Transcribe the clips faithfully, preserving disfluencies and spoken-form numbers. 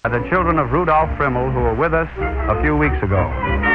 are the children of Rudolph Frimmel, who were with us a few weeks ago.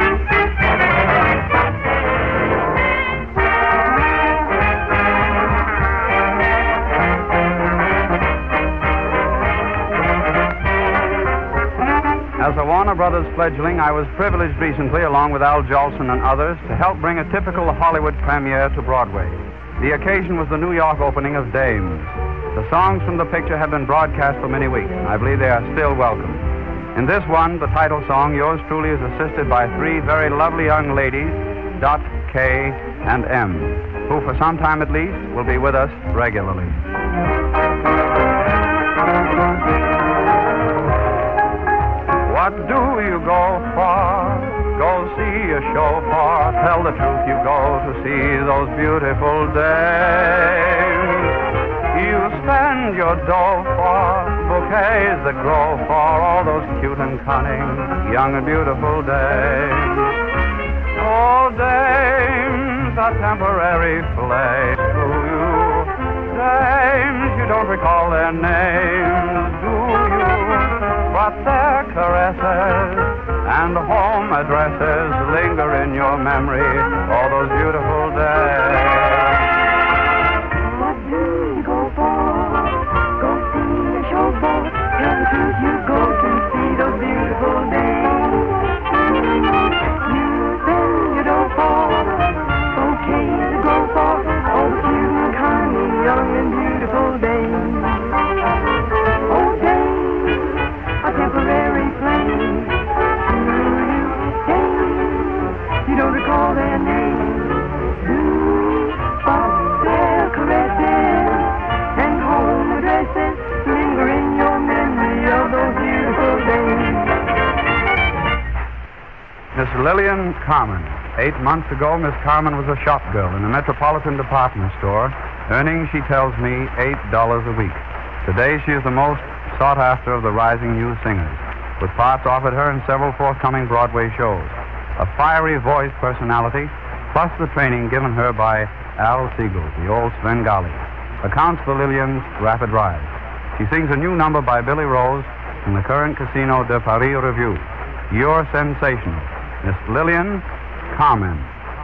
As a Warner Brothers fledgling, I was privileged recently, along with Al Jolson and others, to help bring a typical Hollywood premiere to Broadway. The occasion was the New York opening of Dames. The songs from the picture have been broadcast for many weeks, and I believe they are still welcome. In this one, the title song, yours truly is assisted by three very lovely young ladies, Dot, Kay, and M, who for some time at least will be with us regularly. What do you go for? Go see a show for. Tell the truth, you go to see those beautiful dames. You spend your dough for bouquets that grow for all those cute and cunning, young and beautiful dames. Oh, dames, a temporary flame to you. Dames, you don't recall their names, do you? But their caresses and home addresses linger in your memory all those beautiful days. What do you go for? Go see a show for. Tell the truth, you go to see those beautiful days. You spend your dough for bouquets to go for all the cute and cunning, young and beautiful days. Oh, days, a temporary flame. Days, you don't recall their names. But their caresses and home addresses linger in your memory of those beautiful days. Miss Lillian Carman. Eight months ago, Miss Carman was a shop girl in a metropolitan department store, earning, she tells me, eight dollars a week. Today, she is the most sought after of the rising new singers, with parts offered her in several forthcoming Broadway shows. A fiery voice personality, plus the training given her by Al Siegel, the old Svengali, accounts for Lillian's rapid rise. She sings a new number by Billy Rose from the current Casino de Paris Revue. You're sensational, Miss Lillian Carman.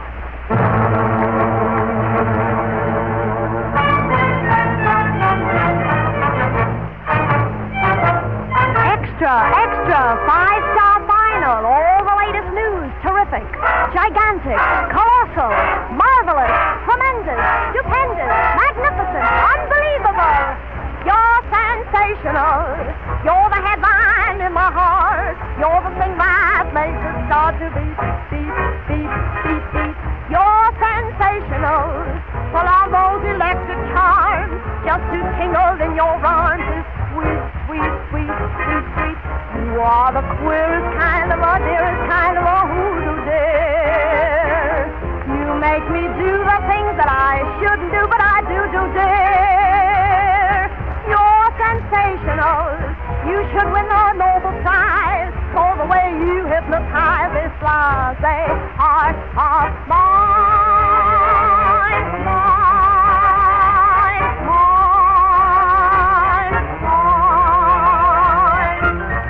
Extra, extra, five-star final, all the latest news, terrific, gigantic, colossal, marvelous, tremendous, stupendous, magnificent, unbelievable. You're sensational. You're the headline in my heart. You're the thing that makes it start to beat, beat, beat, beat, beat. You're sensational. Full of those electric charms, just to tingle in your arms is sweet, sweet, sweet, sweet, sweet. You are the queerest kind of a dearest kind of a hoodoo dear. You make me do the things that I shouldn't do, but I do do dear. You're sensational. You should win the Nobel Prize for the way you hypnotize this blase heart of mine, mine, mine, mine.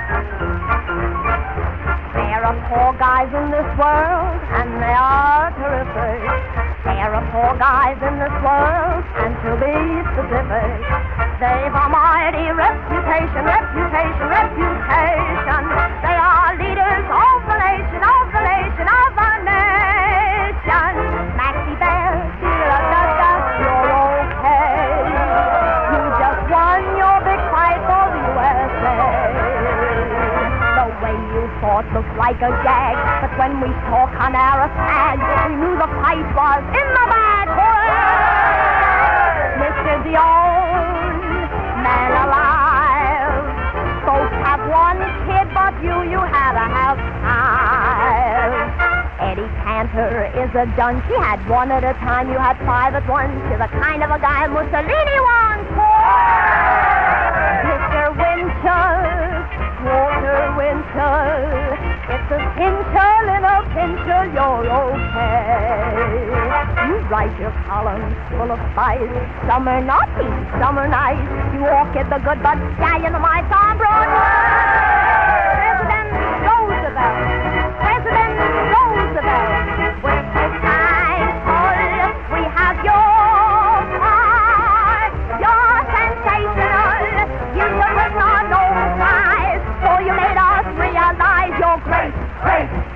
There are four guys in this world, and they are terrific. There are four guys in this world, and to be specific, they've a mighty reputation, reputation, reputation. They are leaders of the nation, of the nation, of the nation. Maxie Bear, da-da-da-da, you're okay. You just won your big fight for the U S A. The way you fought looked like a gag, but when we saw Conara tag, we knew the fight was in the bag, boy. Mister Dion, man alive. Folks have one kid, but you, you had to have five. Eddie Cantor is a dunce. He had one at a time. You had five at once. You're the kind of a guy Mussolini wants for. Mister Winter, Walter Winter. It's a pincher, little pincher, you're okay. You write your columns full of spice. Some are naughty, some are nice. You walk in the good but stallion of my on Broadway.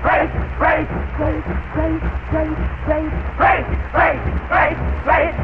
great, great, great, great, great, great, great, great, great, great,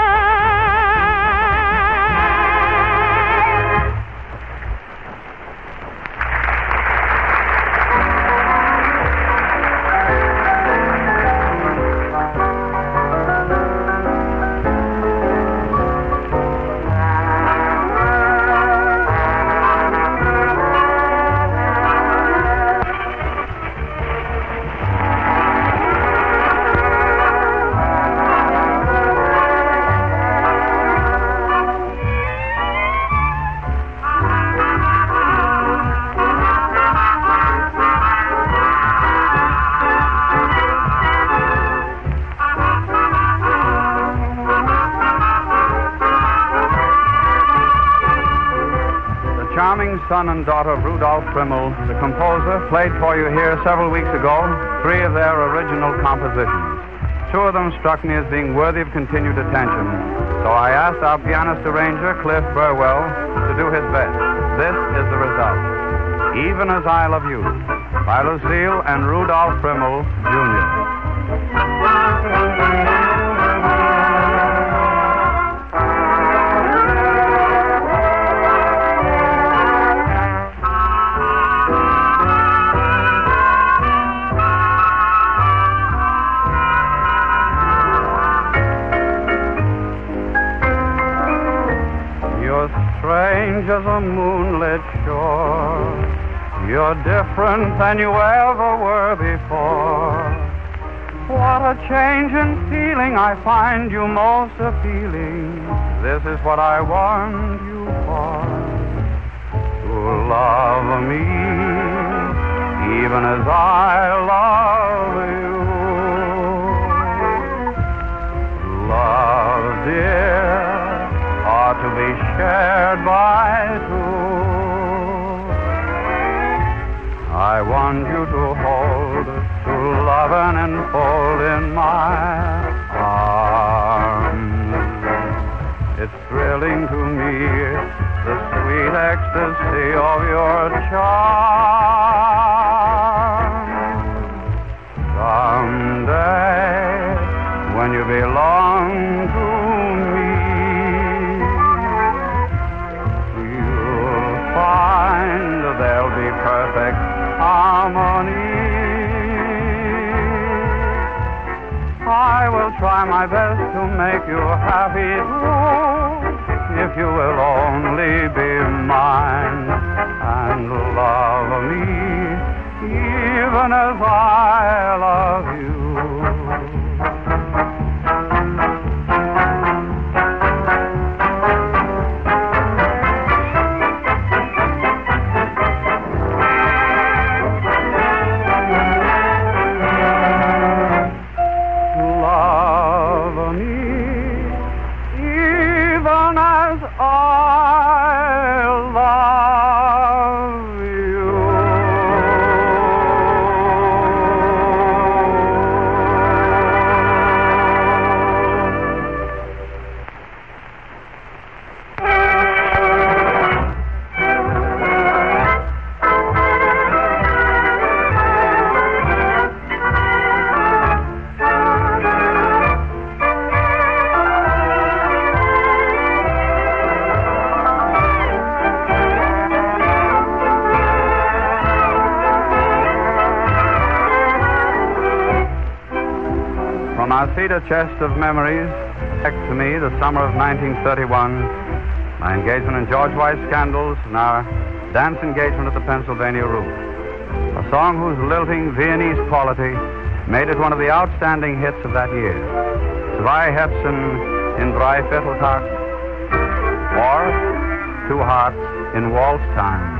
Son and daughter of Rudolph Frimmel, the composer, played for you here several weeks ago three of their original compositions. Two of them struck me as being worthy of continued attention, so I asked our pianist-arranger, Cliff Burwell, to do his best. This is the result. Even As I Love You, by Lucille and Rudolph Frimmel, Junior Strange as a moonlit shore, you're different than you ever were before. What a change in feeling, I find you most appealing. This is what I want you for, to love me, even as I love you. Love, dear, ought to be shared by two. I want you to hold, to love and enfold in my arms. It's thrilling to me, the sweet ecstasy of your charm. Someday, when you belong to me, there'll be perfect harmony. I will try my best to make you happy too, if you will only be mine and love me, even as I love you. Our cedar chest of memories back to me the summer of nineteen thirty-one, my engagement in George White's Scandals, and our dance engagement at the Pennsylvania Roof. A song whose lilting Viennese quality made it one of the outstanding hits of that year. Zwei Herzen in Drei Vierteltakt, or Two Hearts in Waltz Time.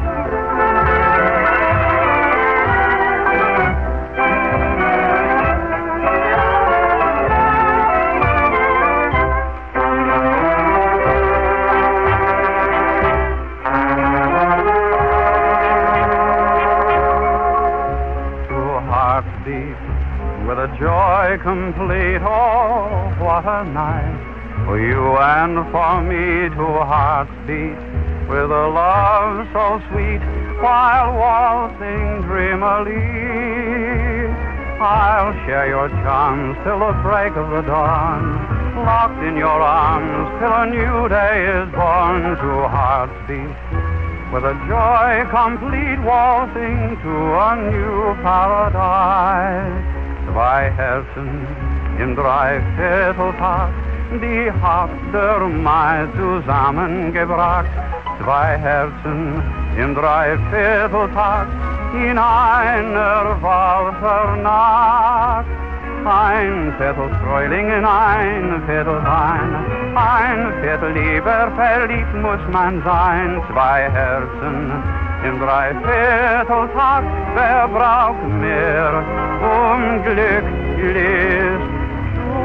With a joy complete, oh, what a night for you and for me. Two hearts beat with a love so sweet, while waltzing dreamily. I'll share your charms till the break of the dawn, locked in your arms till a new day is born. Two hearts beat with a joy complete, waltzing to a new paradise. Zwei Herzen im Dreivierteltakt, die habt ihr mal zusammengebracht. Zwei Herzen im Dreivierteltakt in einer Walzernacht. Ein Viertel Frühling in ein Viertel Wein, ein Viertel lieber verliebt muss man sein. Zwei Herzen im Dreivierteltakt, wer braucht mehr, um glücklich zu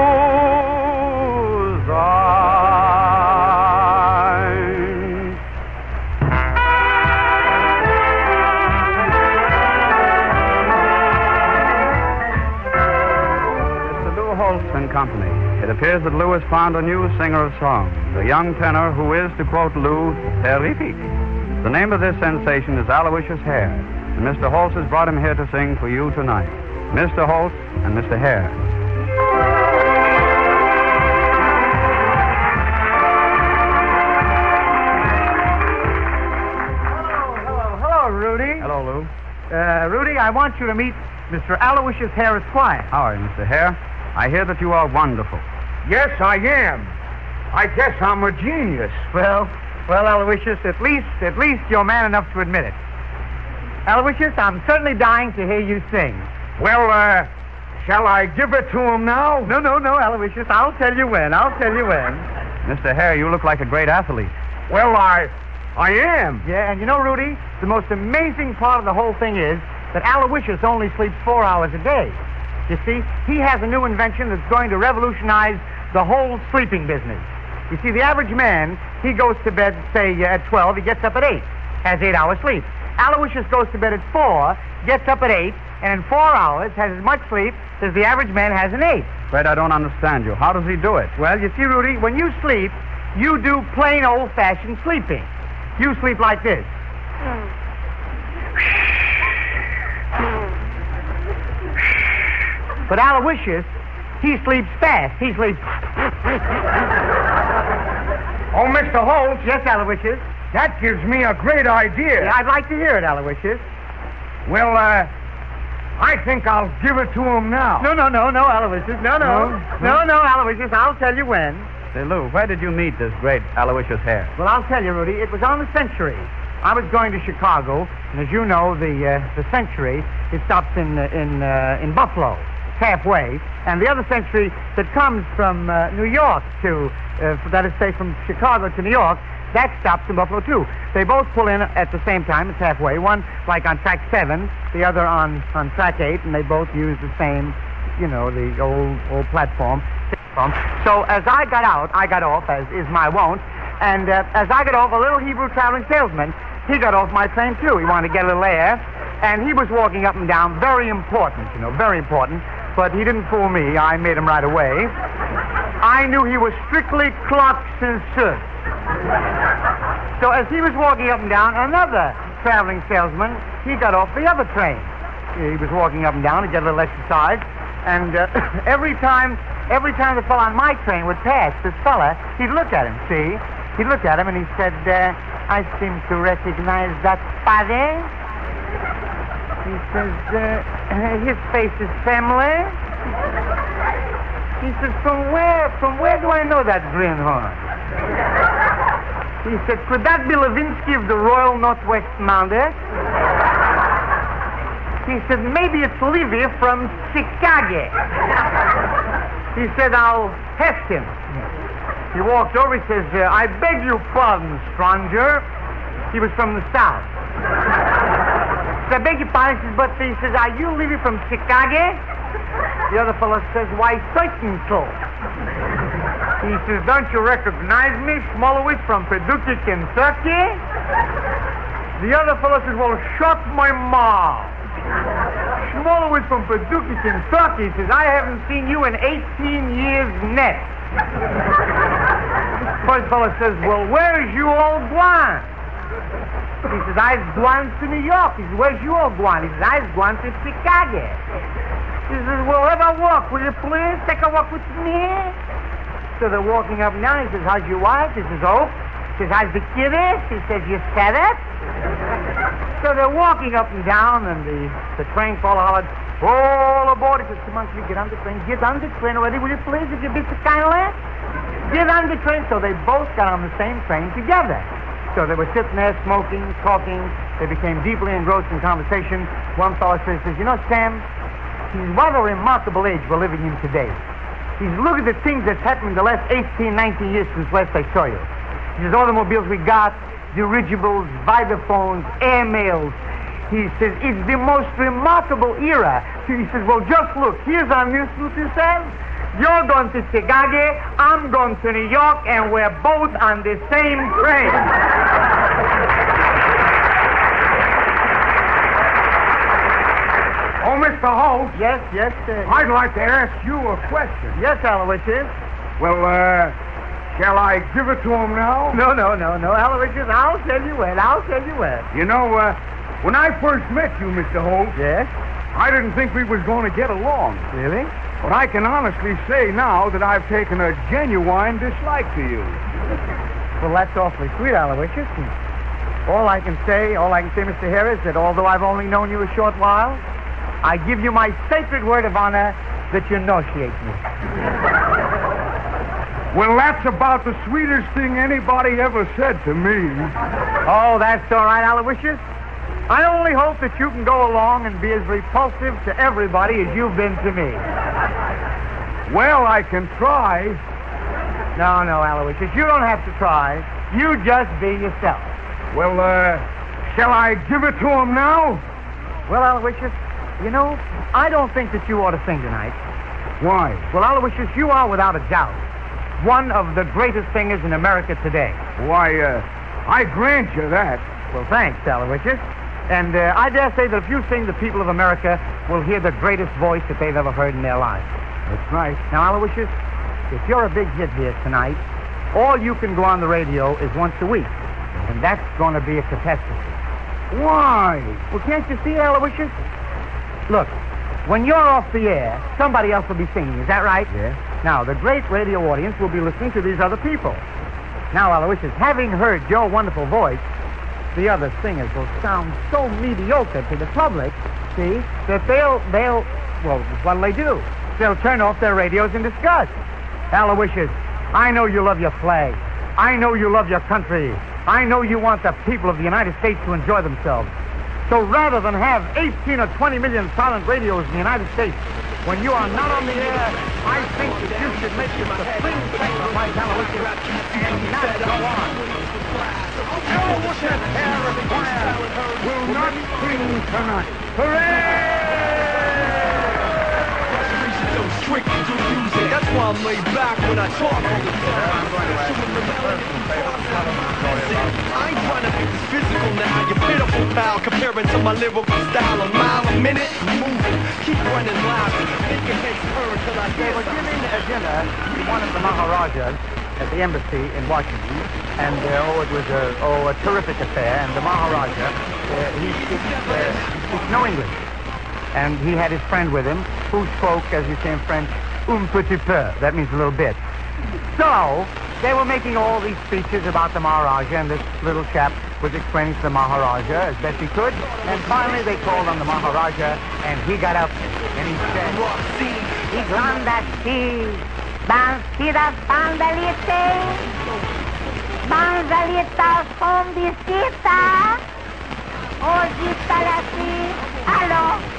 sein? Mister Lou Holtz and Company. It appears that Lou has found a new singer of songs, a young tenor who is, to quote Lou, terrific. The name of this sensation is Aloysius Hare, and Mister Holtz has brought him here to sing for you tonight. Mister Holtz and Mister Hare. Hello, hello, Rudy. Hello, Lou. Uh, Rudy, I want you to meet Mister Aloysius Hare Esquire. How are you, Mister Hare? I hear that you are wonderful. Yes, I am. I guess I'm a genius. Well, well, Aloysius, at least, at least you're man enough to admit it. Aloysius, I'm certainly dying to hear you sing. Well, uh, shall I give it to him now? No, no, no, Aloysius. I'll tell you when. I'll tell you when. Mister Hare, you look like a great athlete. Well, I, I am. Yeah, and you know, Rudy, the most amazing part of the whole thing is that Aloysius only sleeps four hours a day. You see, he has a new invention that's going to revolutionize the whole sleeping business. You see, the average man, he goes to bed, say, uh, at twelve, he gets up at eight, has eight hours sleep. Aloysius goes to bed at four, gets up at eight, and in four hours has as much sleep as the average man has in eight. Fred, I don't understand you. How does he do it? Well, you see, Rudy, when you sleep, you do plain old-fashioned sleeping. You sleep like this. But Aloysius, he sleeps fast. He sleeps... Oh, Mister Holtz, Yes, Aloysius? that gives me a great idea. Yeah, I'd like to hear it, Aloysius. Well, uh, I think I'll give it to him now. No, no, no, no, Aloysius. No, no. No? No, no, Aloysius. I'll tell you when. Say, Lou, where did you meet this great Aloysius Hare? Well, I'll tell you, Rudy. It was on the Century. I was going to Chicago, and as you know, the uh, the Century, it stops in uh, in uh, in Buffalo, halfway, and the other Century that comes from uh, New York to, uh, that is, say, from Chicago to New York, that stops in Buffalo too. They both pull in at the same time. It's halfway. One like on track seven, the other on on track eight, and they both use the same, you know, the old old platform. So as I got out, I got off, as is my wont, and uh, as I got off, a little Hebrew traveling salesman, he got off my train too. He wanted to get a little air, and he was walking up and down, very important, you know, very important, but he didn't fool me. I made him right away. I knew he was strictly clocks and suits. So as he was walking up and down, another traveling salesman, he got off the other train. He was walking up and down to get a little exercise, and uh, every time, every time the fellow on my train would pass, this fella, he'd look at him, see? He'd look at him and he said, uh, I seem to recognize that body. He says, uh, his face is familiar. He says, from where, from where do I know that greenhorn? He said, could that be Levinsky of the Royal Northwest Mounted? He said, maybe it's Levy from Chicago. He said, I'll test him. He walked over, he says, uh, I beg your pardon, stranger. He was from the South. He said, I beg your pardon, he says, but he says, are you Levy from Chicago? The other fellow says, why, certain so. He says, don't you recognize me, Smolowitz from Paducah, Kentucky? The other fellow says, well, shut my mouth. Smolowitz from Paducah, Kentucky says, I haven't seen you in eighteen years net. First fellow says, well, where's you all gone? He says, I's gone to New York. He says, where's you all gone? He says, I's gone to Chicago. He says, well, have a walk, will you please? Take a walk with me. So they're walking up now. He says, how's your wife? He says, oh. He says, how's the kiddies? He says, you said it. So they're walking up and down, and the, the train fellow hollered, all aboard. He says, come on, you get on the train. Get on the train already, will you please, if you be so kindly? Get on the train. So they both got on the same train together. So they were sitting there smoking, talking. They became deeply engrossed in conversation. One fellow says, says, you know, Sam, what a remarkable age we're living in today. He says, look at the things that's happened in the last eighteen, nineteen years since last I saw you. He says, automobiles we got, dirigibles, vibraphones, airmails. He says, it's the most remarkable era. He says, well, just look, here's our new suit, he says. You're going to Chicago, I'm going to New York, and we're both on the same train. Oh, Mister Holt. Yes, yes, sir. I'd like to ask you a question. Yes, Aloysius. Well, uh, shall I give it to him now? No, no, no, no, Aloysius, I'll tell you when, I'll tell you when. You know, uh, when I first met you, Mister Holt, Yes? I didn't think we was going to get along. Really? But I can honestly say now that I've taken a genuine dislike to you. Well, that's awfully sweet, Aloysius. And all I can say, all I can say, Mister Harris, that although I've only known you a short while, I give you my sacred word of honor that you initiate me. Well, that's about the sweetest thing anybody ever said to me. Oh, that's all right, Aloysius. I only hope that you can go along and be as repulsive to everybody as you've been to me. Well, I can try. No, no, Aloysius, you don't have to try. You just be yourself. Well, uh, shall I give it to him now? Well, Aloysius, you know, I don't think that you ought to sing tonight. Why? Well, Aloysius, you are without a doubt one of the greatest singers in America today. Why, uh, I grant you that. Well, thanks, Aloysius. And uh, I dare say that if you sing, the people of America will hear the greatest voice that they've ever heard in their lives. That's right. Now, Aloysius, if you're a big hit here tonight, all you can go on the radio is once a week. And that's going to be a catastrophe. Why? Well, can't you see, Aloysius? Look, when you're off the air, somebody else will be singing. Is that right? Yes. Now, the great radio audience will be listening to these other people. Now, Aloysius, having heard your wonderful voice, the other singers will sound so mediocre to the public, see, that they'll, they'll, well, what'll they do? They'll turn off their radios in disgust. Aloysius, I know you love your flag. I know you love your country. I know you want the people of the United States to enjoy themselves. So rather than have eighteen or twenty million silent radios in the United States, when you are not on the air, I think that you should make the supreme sacrifice, Aloysius, and not go on. Aloysius Harris Choir will not sing tonight. Hooray! That's why I'm laid back when I talk all the time. I ain't trying to be physical now. You pitiful pal comparing to my lyrical style. A mile a minute, moving, keep running loud. Make your head turn till I They get were giving a dinner to one of the Maharajas at the embassy in Washington, and uh, oh, it was a, oh, a terrific affair. And the Maharaja, uh, he, speaks, uh, he speaks no English, and he had his friend with him who spoke, as you say in French, un petit peu. That means a little bit. So they were making all these speeches about the Maharaja, and this little chap was explaining to the Maharaja as best he could. And finally they called on the Maharaja, and he got up and he said, Iglandati, Bansida Bandalite, Bandalita Fombisita, Ojitalati, Hello.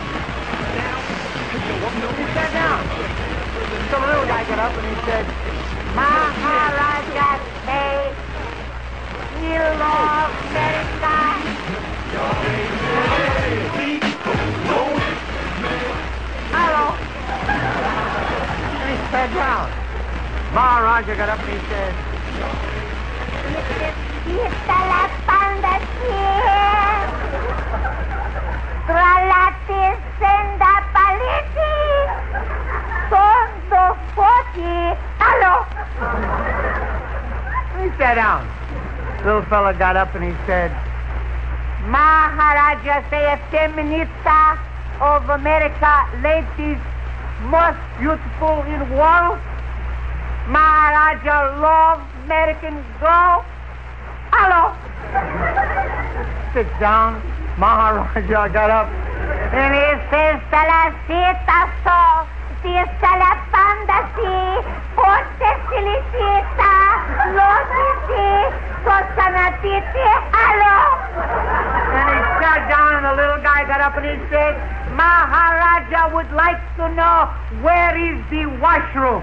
He sat down. So the little guy got up and he said, Maharaja say, you love America. Hello. and he sat down. Maharaja got up and he said, Quita la panda Tralati senda paliti. Tondo foti. Hello. fella got up and he said, Maharaja say feminista of America, ladies most beautiful in world. Maharaja love American girl. Hello. sit down. Maharaja got up. And he says, Salacita so, si salapanda si, forte silicita, lositi, sosanatiti, hello. And he sat down, and the little guy got up and he said, Maharaja would like to know where is the washroom.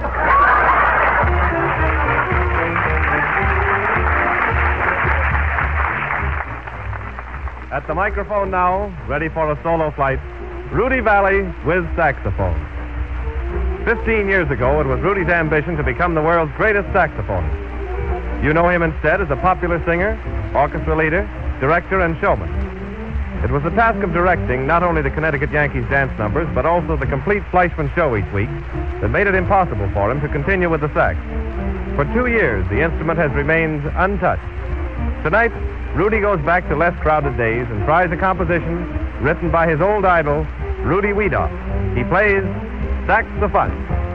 At the microphone now, ready for a solo flight, Rudy Valley with saxophone. Fifteen years ago, it was Rudy's ambition to become the world's greatest saxophonist. You know him instead as a popular singer, orchestra leader, director, and showman. It was the task of directing not only the Connecticut Yankees dance numbers, but also the complete Fleischman show each week that made it impossible for him to continue with the sax. For two years, the instrument has remained untouched. Tonight, Rudy goes back to less crowded days and tries a composition written by his old idol, Rudy Wiedoeft. He plays saxophone.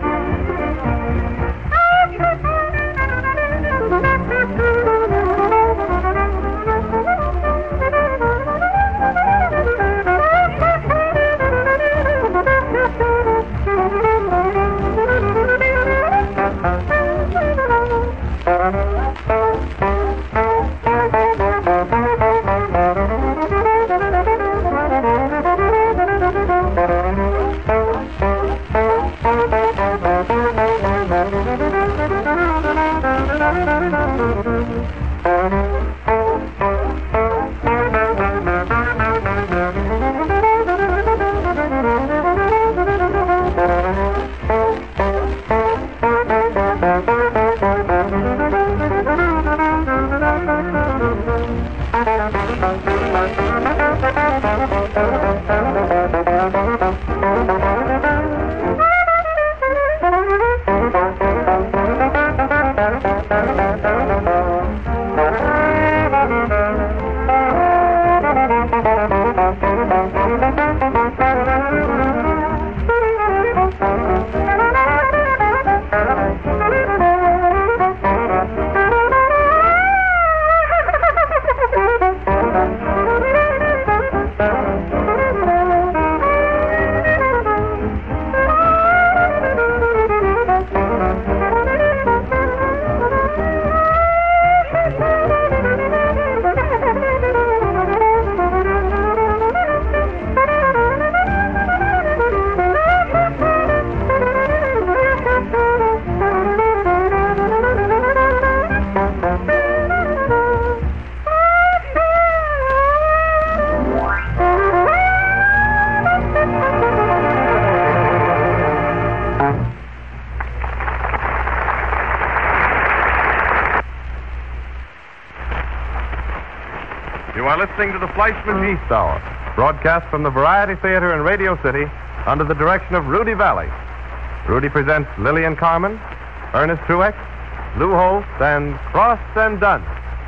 You are listening to the Fleischman East Hour, broadcast from the Variety Theater in Radio City under the direction of Rudy Valley. Rudy presents Lillian Carmen, Ernest Truex, Lou Holtz, and Cross and Dunn.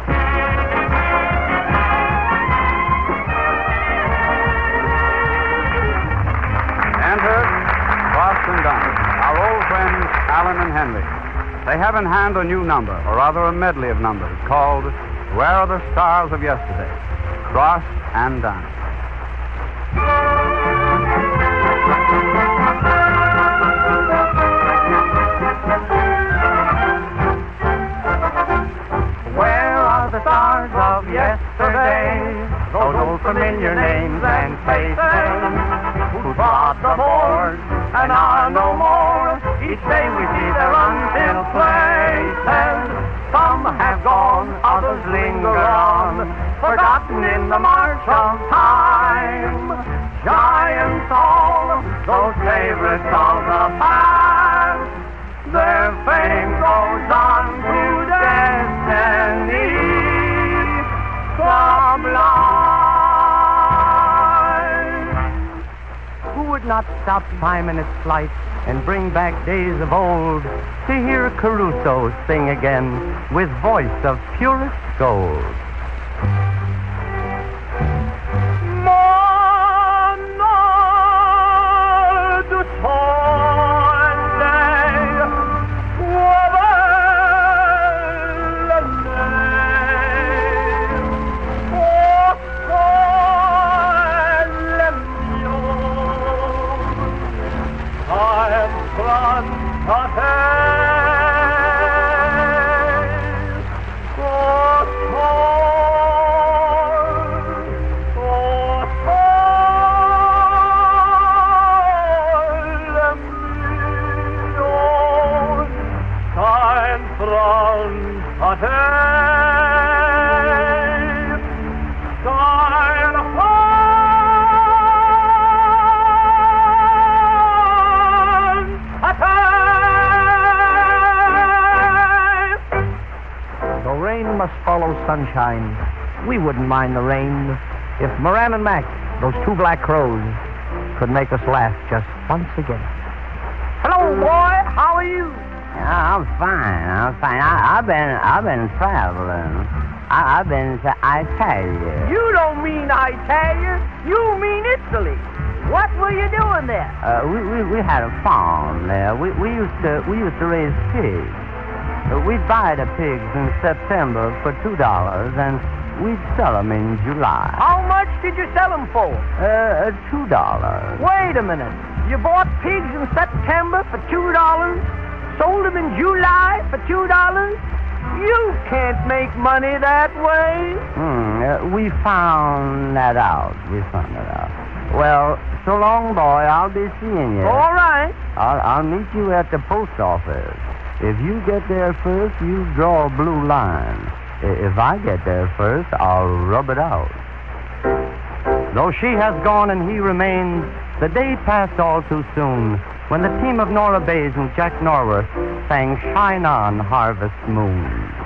Enter Cross and Dunn, our old friends Alan and Henry. They have in hand a new number, or rather a medley of numbers, called Where Are the Stars of Yesterday? Cross and Dunn. Where are the stars of yesterday? Those old familiar names and faces who trod the boards and are no more. Each day we see their unfilled places. Some have gone, others linger on, forgotten in the march of time. Giants all, those favorites of the past, their fame goes on to destiny sublime. Who would not stop time in its flight and bring back days of old to hear Caruso sing again with voice of purest gold? sunshine. We wouldn't mind the rain if Moran and Mac, those two black crows, could make us laugh just once again. Hello, boy. How are you? I'm fine. I'm fine. I, I've been I've been traveling. I, I've been to Italia. You don't mean Italia. You mean Italy. What were you doing there? Uh, we, we we had a farm there. We we used to we used to raise pigs. Uh, we'd buy the pigs in September for two dollars, and we'd sell them in July. How much did you sell them for? Uh, two dollars. Wait a minute. You bought pigs in September for two dollars, sold them in July for two dollars. You can't make money that way. Hmm. Uh, we found that out. We found that out. Well, so long, boy. I'll be seeing you. All right. I'll, I'll meet you at the post office. If you get there first, you draw a blue line. If I get there first, I'll rub it out. Though she has gone and he remains, the day passed all too soon when the team of Nora Bayes and Jack Norworth sang Shine On, Harvest Moon.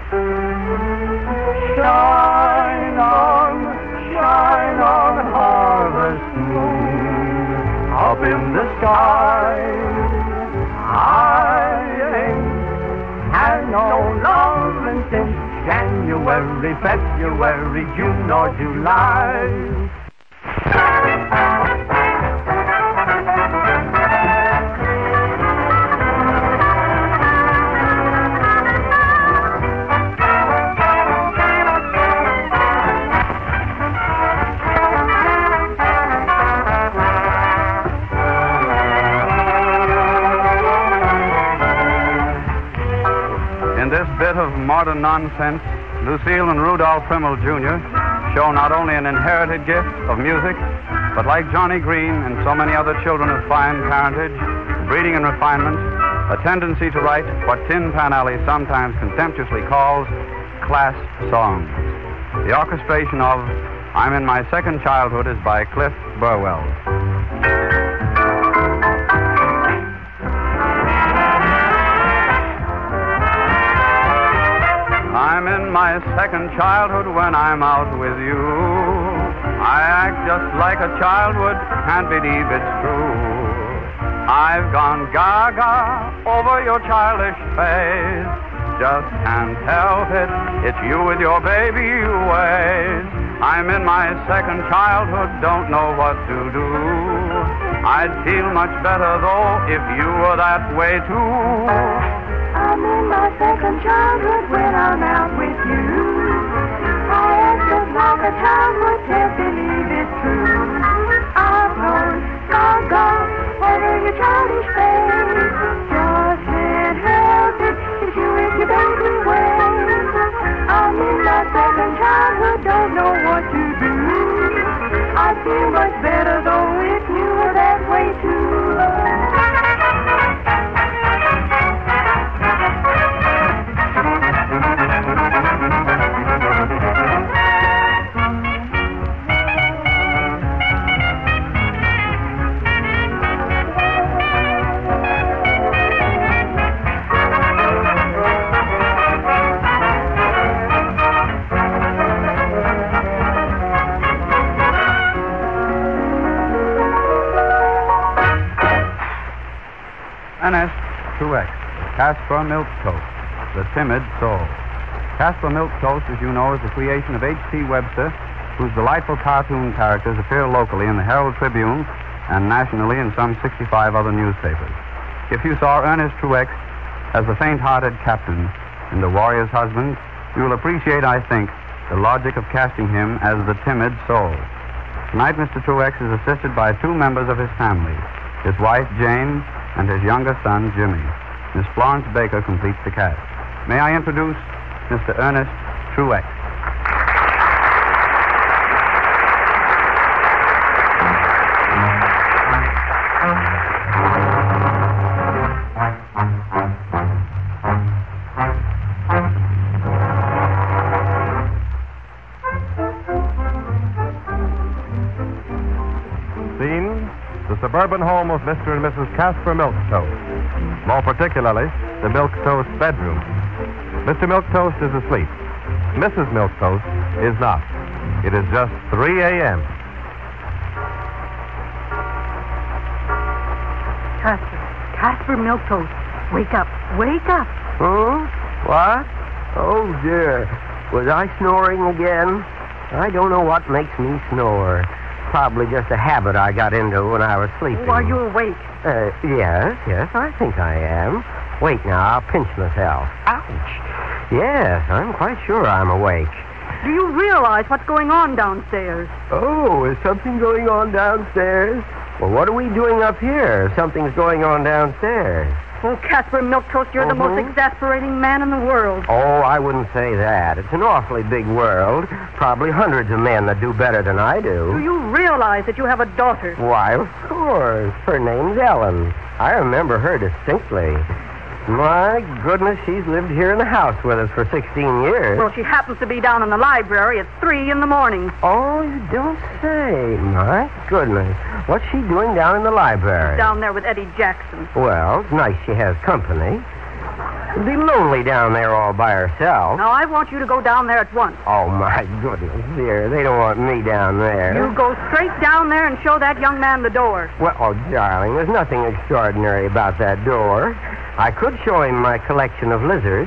Shine on, shine on, harvest moon, up in the sky. I ain't had no loving since January, February, June, or July. Bit of modern nonsense, Lucille and Rudolph Primmel Junior show not only an inherited gift of music, but like Johnny Green and so many other children of fine parentage, breeding and refinement, a tendency to write what Tin Pan Alley sometimes contemptuously calls class songs. The orchestration of I'm in My Second Childhood is by Cliff Burwell. I'm in my second childhood when I'm out with you. I act just like a child would, can't believe it's true. I've gone gaga over your childish face. Just can't help it, it's you with your baby ways. I'm in my second childhood, don't know what to do. I'd feel much better though if you were that way too. I'm in my second childhood when I'm out with you. I act just like a child would, can't believe it's true. I've gone gaga over your childish face. Just can't help it, it's you with your baby ways. I'm in my second childhood, don't know what to do. I feel much better though if you were that way too. Ernest Truex, Casper Milk Toast, The Timid Soul. Casper Milk Toast, as you know, is the creation of H P Webster, whose delightful cartoon characters appear locally in the Herald Tribune and nationally in some sixty-five other newspapers. If you saw Ernest Truex as the faint-hearted captain in The Warrior's Husband, you will appreciate, I think, the logic of casting him as the timid soul. Tonight, Mister Truex is assisted by two members of his family, his wife, Jane, and his younger son, Jimmy. Miss Florence Baker completes the cast. May I introduce Mister Ernest Truex. Scene: the suburban home of Mister and Missus Casper Milquetoast. More particularly, the Milquetoast bedroom. Mister Milquetoast is asleep. Missus Milquetoast is not. It is just three a.m. Casper, Casper Milquetoast, wake up, wake up. Huh? What? Oh, dear. Was I snoring again? I don't know what makes me snore. Probably just a habit I got into when I was sleeping. Oh, are you awake? Uh, yes, yes, I think I am. Wait now, I'll pinch myself. Ouch. Yes, I'm quite sure I'm awake. Do you realize what's going on downstairs? Oh, is something going on downstairs? Well, what are we doing up here if something's going on downstairs? Oh, Casper Milquetoast, you're the most Mhm. exasperating man in the world. Oh, I wouldn't say that. It's an awfully big world. Probably hundreds of men that do better than I Do do. you realize that you have a daughter? Why, of course. Her name's Ellen. I remember her distinctly. My goodness, she's lived here in the house with us for sixteen years. Well, she happens to be down in the library at three in the morning. Oh, you don't say. My goodness. What's she doing down in the library? Down there with Eddie Jackson. Well, it's nice she has company. She'd be lonely down there all by herself. Now, I want you to go down there at once. Oh, my goodness, dear. They don't want me down there. You go straight down there and show that young man the door. Well, oh, darling, there's nothing extraordinary about that door. I could show him my collection of lizards.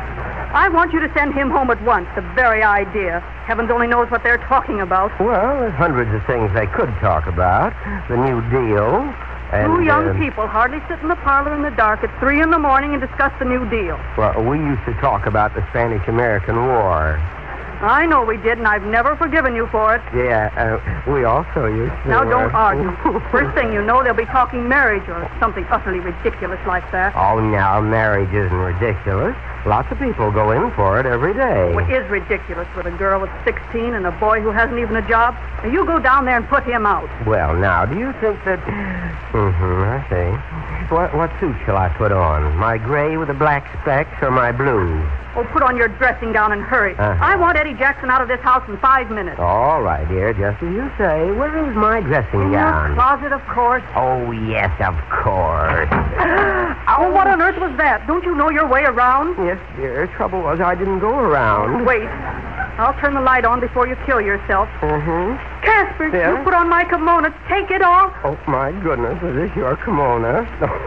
I want you to send him home at once. The very idea. Heavens only knows what they're talking about. Well, there's hundreds of things they could talk about. The New Deal. And, Two young uh, people hardly sit in the parlor in the dark at three in the morning and discuss the New Deal. Well, we used to talk about the Spanish-American War. I know we did, and I've never forgiven you for it. Yeah, uh, we also used to... Now, don't uh, argue. First thing you know, they'll be talking marriage or something utterly ridiculous like that. Oh, now, marriage isn't ridiculous. Lots of people go in for it every day. It is ridiculous with a girl that's sixteen and a boy who hasn't even a job. Now, you go down there and put him out. Well, now, do you think that... Mm-hmm, I see. What, what suit shall I put on? My gray with the black specks or my blue? Oh, put on your dressing gown and hurry. Uh-huh. I want Eddie Jackson out of this house in five minutes. All right, dear, just as you say. Where is my dressing In gown? your closet, of course. Oh, yes, of course. Oh, what on earth was that? Don't you know your way around? Yes, dear. Trouble was I didn't go around. Wait. I'll turn the light on before you kill yourself. Mm-hmm. Casper, Yeah? you put on my kimono. Take it off. Oh, my goodness, is this your kimono?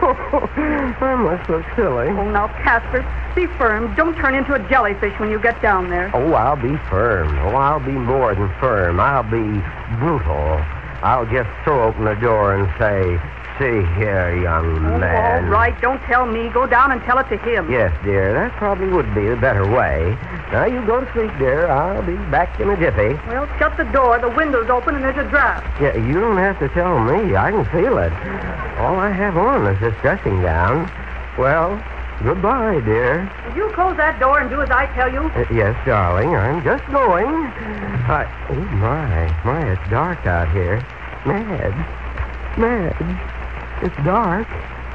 I must look silly. Oh, now, Casper, be firm. Don't turn into a jellyfish when you get down there. Oh, I'll be firm. Oh, I'll be more than firm. I'll be brutal. I'll just throw open the door and say, "See here, young Oh, man." all right, don't tell me. Go down and tell it to him. Yes, dear, that probably would be the better way. Now, you go to sleep, dear. I'll be back in a jiffy. Well, shut the door. The window's open and there's a draft. Yeah, you don't have to tell me. I can feel it. All I have on is this dressing gown. Well, goodbye, dear. Will you close that door and do as I tell you? Uh, yes, darling, I'm just going. I... Oh, my. My, it's dark out here. Madge. Madge. It's dark.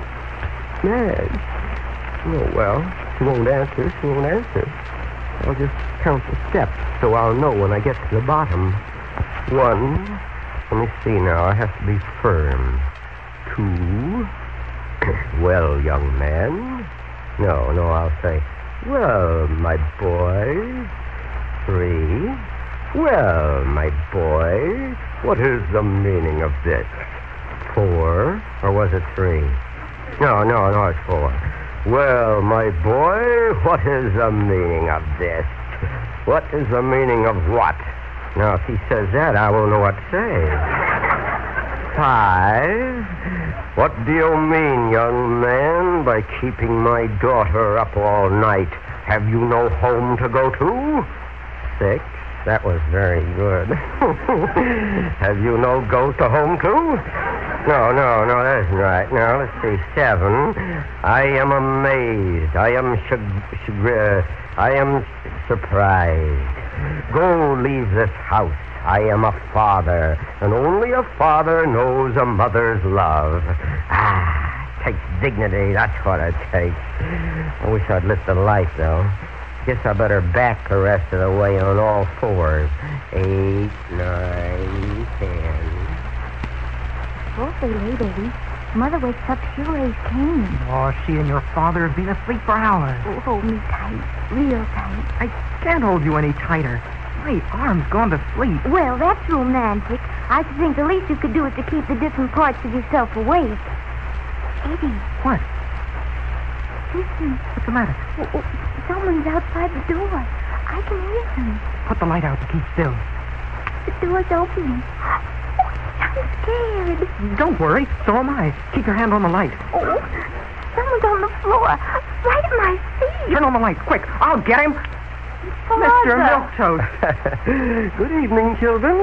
Madge. Oh, well, she won't answer. She won't answer. I'll just count the steps so I'll know when I get to the bottom. One. Let me see now. I have to be firm. Two. Well, young man. No, no, I'll say, well, my boy. Three. Well, my boy, what is the meaning of this? Four. Or was it three? No, no, no, it's four. Well, my boy, what is the meaning of this? What is the meaning of what? Now, if he says that, I won't know what to say. Five. What do you mean, young man, by keeping my daughter up all night? Have you no home to go to? Six. That was very good. Have you no goat to home to? No, no, no, that isn't right. Now, let's see. Seven. I am amazed. I am chag- chagr- I am surprised. Go leave this house. I am a father, and only a father knows a mother's love. Ah, takes dignity. That's what it takes. I wish I'd lit the light, though. Guess I better back the rest of the way on all fours. Eight, nine, ten. Awfully late, Eddie. Mother wakes up, she'll raise Cain. Oh, she and your father have been asleep for hours. Oh, hold me tight, real tight. I Can't hold you any tighter. My arm's gone to sleep. Well, that's romantic. I should think the least you could do is to keep the different parts of yourself awake. Eddie. What? Listen. What's the matter? Oh, oh, someone's outside the door. I can hear them. Put the light out to keep still. The door's opening. Oh, I'm scared. Don't worry. So am I. Keep your hand on the light. Oh, someone's on the floor. Right at my feet. Turn on the light, quick. I'll get him. Father. Mister Milquetoast. Good evening, children.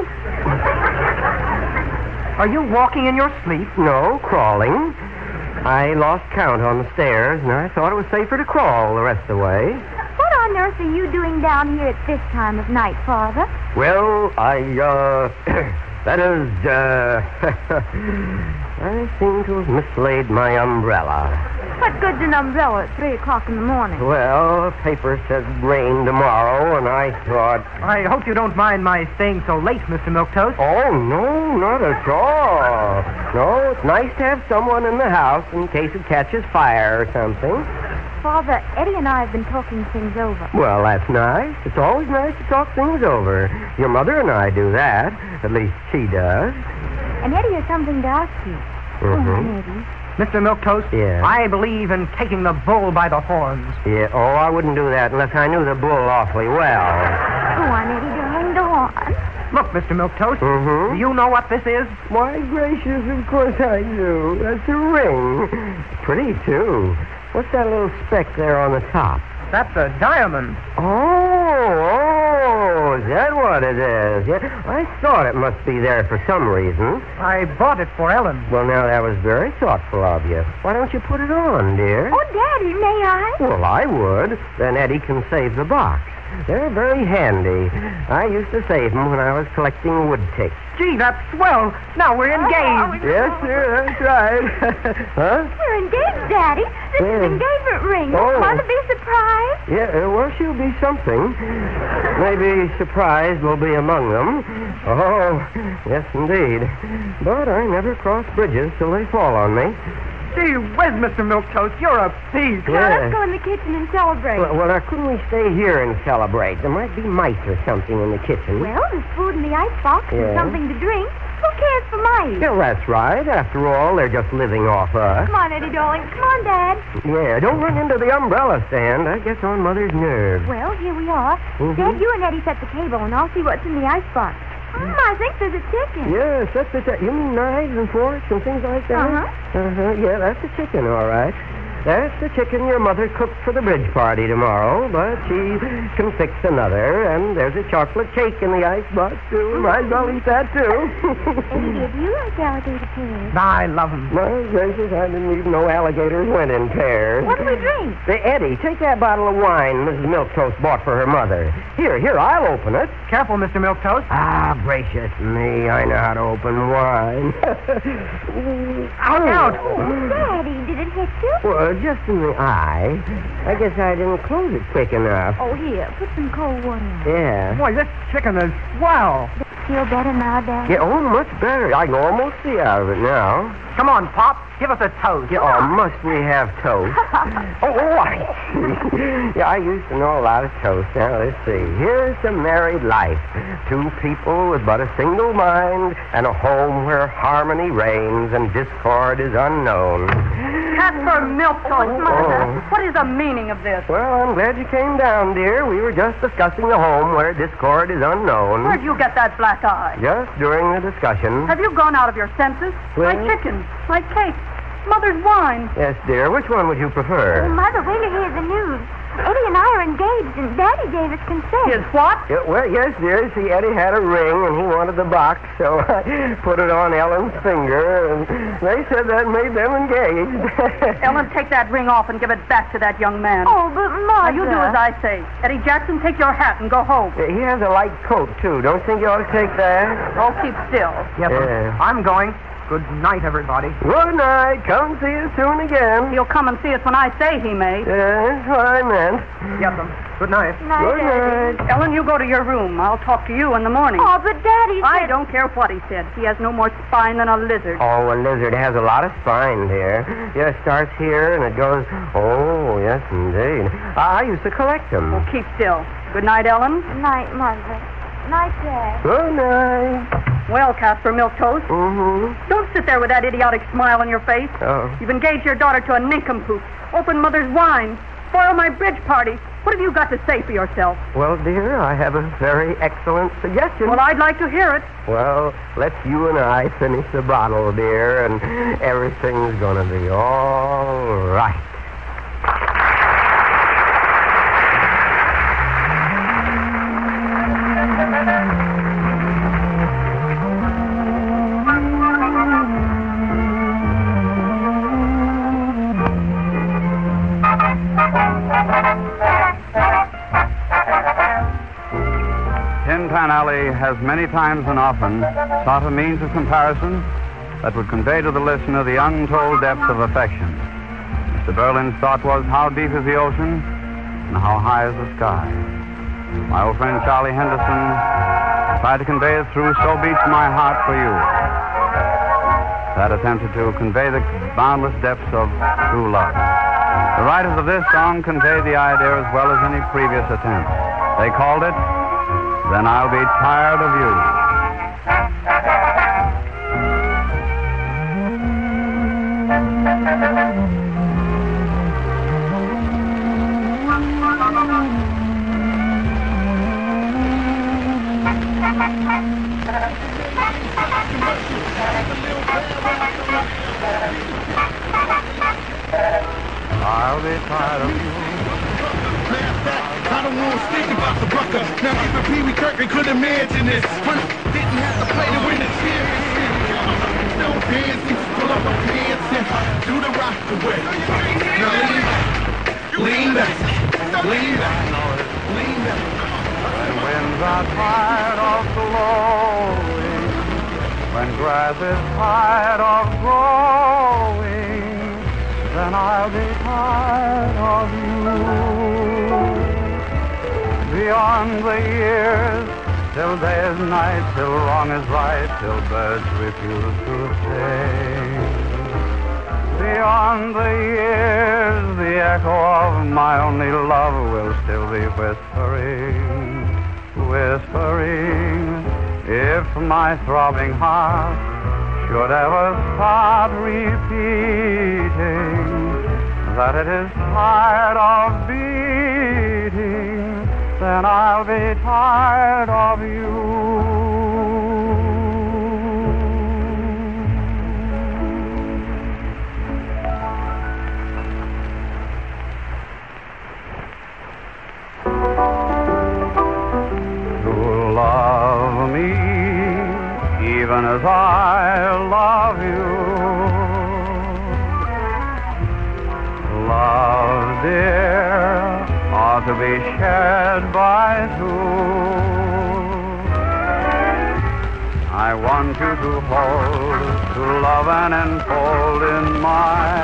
Are you walking in your sleep? No, crawling. I lost count on the stairs, and I thought it was safer to crawl the rest of the way. What on earth are you doing down here at this time of night, Father? Well, I, uh... that is, uh... I seem to have mislaid my umbrella. What good's an umbrella at three o'clock in the morning? Well, the paper said rain tomorrow, and I thought... I hope you don't mind my staying so late, Mister Milquetoast. Oh, no, not at all. No, it's nice to have someone in the house in case it catches fire or something. Father, Eddie and I have been talking things over. Well, that's nice. It's always nice to talk things over. Your mother and I do that. At least she does. And Eddie has something to ask you. Mm-hmm. Go on, Eddie. Mister Milquetoast, yeah. I believe in taking the bull by the horns. Yeah, oh, I wouldn't do that unless I knew the bull awfully well. Go on, Eddie, darling, go on. Look, Mister Milquetoast, mm-hmm. do you know what this is? Why, gracious, of course I do. That's a ring. Pretty, too. What's that little speck there on the top? That's a diamond. Oh, oh, is that what it is? Yeah, I thought it must be there for some reason. I bought it for Ellen. Well, now, that was very thoughtful of you. Why don't you put it on, dear? Oh, Daddy, may I? Well, I would. Then Eddie can save the box. They're very handy. I used to save them when I was collecting wood ticks. Gee, that's swell. Now we're engaged. Oh, yes, sir, that's right. Huh? We're engaged, Daddy. This Yeah. is an engagement ring. Oh. Won't Mother be surprised? Yeah, uh, well, she'll be something. Maybe surprised will be among them. Oh, yes, indeed. But I never cross bridges till they fall on me. Gee whiz, Mister Milquetoast, you're a thief. Now, Yeah. let's go in the kitchen and celebrate. Well, well, now, couldn't we stay here and celebrate? There might be mice or something in the kitchen. Well, there's food in the icebox and Yeah. something to drink. Who cares for mice? Yeah, that's right. After all, they're just living off us. Come on, Eddie, darling. Come on, Dad. Yeah, don't run into the umbrella stand. That gets on Mother's nerves. Well, here we are. Mhm. Dad, you and Eddie set the table, and I'll see what's in the icebox. Mm, I think there's a chicken. Yes, that's the... T- you mean knives and forks and things like that? Uh-huh. Uh-huh. Yeah, that's the chicken, all right. That's the chicken your mother cooked for the bridge party tomorrow, but she can fix another, and there's a chocolate cake in the icebox, too. Might as well eat that, too. Eddie, did you like alligator pears? I love them. My gracious, I didn't even know alligators went in pairs. What do we drink? Hey, Eddie, take that bottle of wine Missus Milquetoast bought for her mother. Here, here, I'll open it. Careful, Mister Milquetoast. Ah, gracious me, I know how to open wine. Out, out. Oh, Daddy, did it hit you? Well, just in the eye. I guess I didn't close it quick enough. Oh, here, put some cold water in. Yeah. Boy, this chicken is swell. Feel better now, Daddy? Yeah, oh, much better. I can almost see out of it now. Come on, Pop. Give us a toast. Yeah, oh, must we have toast? Oh, oh, I see. Yeah, I used to know a lot of toast. Now, let's see. Here's to married life. Two people with but a single mind and a home where harmony reigns and discord is unknown. Casper Milquetoast, Mother. Oh. What is the meaning of this? Well, I'm glad you came down, dear. We were just discussing the home where discord is unknown. Where'd you get that black eye? Just during the discussion. Have you gone out of your senses? Well- My chicken, my cake, Mother's wine. Yes, dear. Which one would you Oh, prefer? Mother, wait to hear the news. Eddie and I are engaged, and Daddy gave us consent. His what? Yeah, well, yes, dear. See, Eddie had a ring, and he wanted the box, so I put it on Ellen's finger, and they said that made them engaged. Ellen, take that ring off and give it back to that young man. Oh, but Now, Mother... you do as I say. Eddie Jackson, take your hat and go home. He has a light coat, too. Don't you think you ought to take that? Oh, keep still. Yes, sir. Yeah. I'm going. Good night, everybody. Good night. Come see us soon again. He'll come and see us when I say he may. Yeah, that's what I meant. Yes, sir. Good night. Night, Good Daddy. night. Ellen, you go to your room. I'll talk to you in the morning. Oh, but Daddy I said... don't care what he said. He has no more spine than a lizard. Oh, a lizard has a lot of spine, dear. Yeah, it starts here and it goes... Oh, yes, indeed. I used to collect them. Oh, keep still. Good night, Ellen. Good night, Mother. Night, Dad. Good night. Well, Casper Milquetoast, Mm-hmm. don't sit there with that idiotic smile on your face. Oh. You've engaged your daughter to a nincompoop. Open Mother's wine. Spoil my bridge party. What have you got to say for yourself? Well, dear, I have a very excellent suggestion. Well, I'd like to hear it. Well, let's you and I finish the bottle, dear, and everything's going to be all right. Tin Pan Alley has many times and often sought a means of comparison that would convey to the listener the untold depth of affection. Mister Berlin's thought was, how deep is the ocean and how high is the sky? My old friend Charlie Henderson tried to convey it through So Beats My Heart for You. That attempted to convey the boundless depths of true love. The writers of this song conveyed the idea as well as any previous attempt. They called it Then I'll Be Tired of You. I'll be tired of you. I don't want to speak about the bucker. Now even Pee Wee Kirkman could imagine this. When didn't have to play to win the championship. No dance, you pull up my pants and do the rock away. Now lean back, lean back, lean back, lean back. When winds are tired of blowing, when grass is tired of growing, then I'll be tired of you. Beyond the years, till day is night, till wrong is right, till birds refuse to sing. Beyond the years, the echo of my only love will still be whispering, whispering. If my throbbing heart should ever start repeating that it is tired of beating, then I'll be tired of you. To love me even as I love you. Love, dear, ought to be shared by two. I want you to hold, to love and enfold in my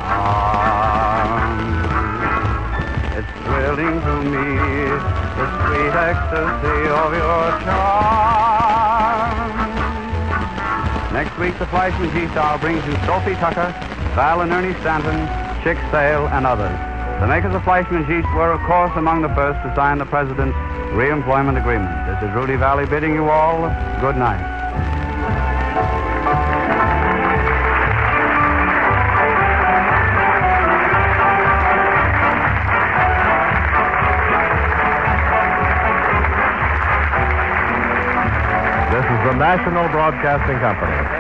arms. It's thrilling to me, the sweet ecstasy of your charm. Next week, the Fleischman G-Star brings you Sophie Tucker, Val and Ernie Stanton, Chick Sale, and others. The makers of Fleischman Jeeps were, of course, among the first to sign the President's reemployment agreement. This is Rudy Valley bidding you all good night. This is the National Broadcasting Company.